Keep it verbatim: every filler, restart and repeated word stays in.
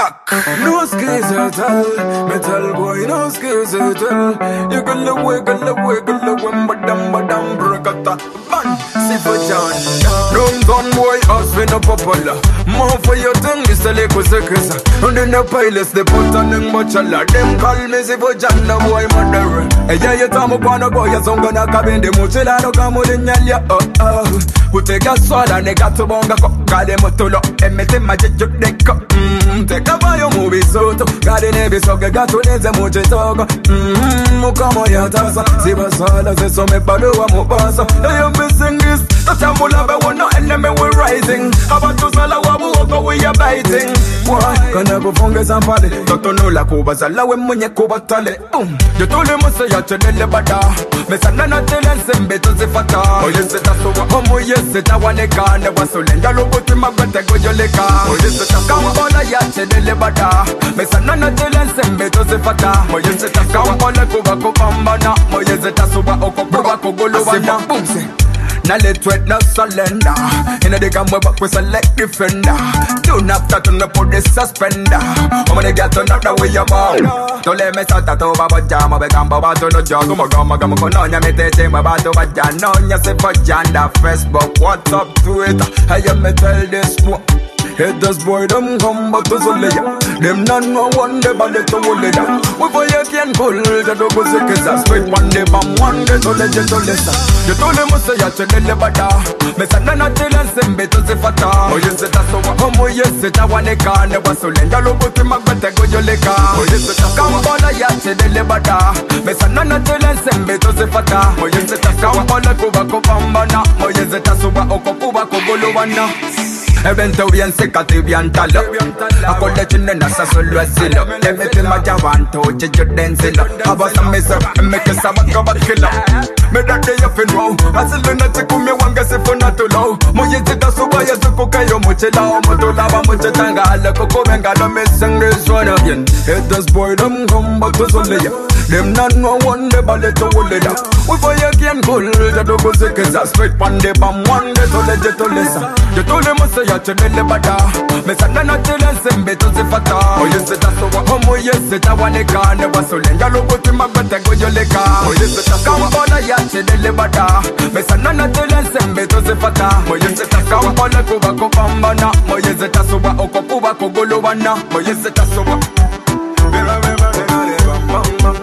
No skills at all, metal boy, no skills at all. You can look, wiggle, look, wiggle, look, when madam, madam, bracata, man, see for John. Don't gun boy, us we no popular. More for your tongue, is the lake was a kiss. And then the pilots, they put on them much a lot. Them call me, see for John, the boy, mother. And yeah, you tell me, upon a boy, you're gonna come in the mochila, no come with in ya, oh, oh. Who take a sword and they got to bonga, got them to look, and make them magic, they cut. Take a boy, movie so to got in every so got to let them watch it talk. Mmm, come on, your toss. See what's all as so me padu wa mo pass. I am missing this. The temple of a one, no enemy we're rising. How about to sell our walk we are biting? Why? Gonna go fungus and party. Toto no la cuba, sala when money cuba tale. Boom. You told him to say you to the bada. Me sana na tell and send me to the fata. Oh, yes, it's a so what? Oh, yes, it's a one car. Never so lend a lobo to my brother go your leka. Oh, yes, it's a come on, ya to the bada. Me sana na tell and send me to the fata. Oh, yes, it's a come on, la cuba copambana. Oh, yes, it's a so what? Oh, cuba cogolo wana. Boom. Now let wet no surrender. Inna the game we back we select defender. Don't have to turn up for the suspender. I'm gonna get to knock the way you ball. Don't let me start that over but jam. I become baba to no job. Come on, come on, come on. No, me tell me about to but jam. No, you say for jam. That Facebook, WhatsApp, Twitter. I am me tell this one. Haters boy them come but to solid. Them not no one day but they to hold it down. We for you can pull the double seconds. Straight one day bam one day to legend to listen. You told them to say you to the bada. Me say na na tell and send me to the fata. Oh yes it so what? Oh yes it a one car never so lend. You look to my better go your leka. Oh yes it come on ya to the bada. Me say na na tell and send me to the fata. Oh yes it come on la kuba kopambana. Oh yes it so what? Oh kuba kobolo wana. Evento bien seca, te bien talo. A collection in a solo asilo. Everything my jawan to change your dancing. I was a miser and make a sabbath go back killer. Me that day of in row. I still not to come, you want to say for not too low. Moye zita suba ya zuko kayo mochela. Moto lava moche tanga. Ala koko venga no missing this one again. Haters boy, them come back to Soleil. Them not no one day, but let to hold it up. We for you can pull the double seconds. Straight one day, bam one day to legit to listen. You told them to say you to the bada. Me say na na tell and send me to the fata. Oh yes it a so what? Oh yes it a one car. Never so lend a lobo to my better go your leka. Oh yes it a come on ya to the bada. Me say na na tell and send me to the fata. Oh yes it a come on la kuba kopambana. Oh yes it a so what? Oh kuba kogolo wana. Oh yes it a so what?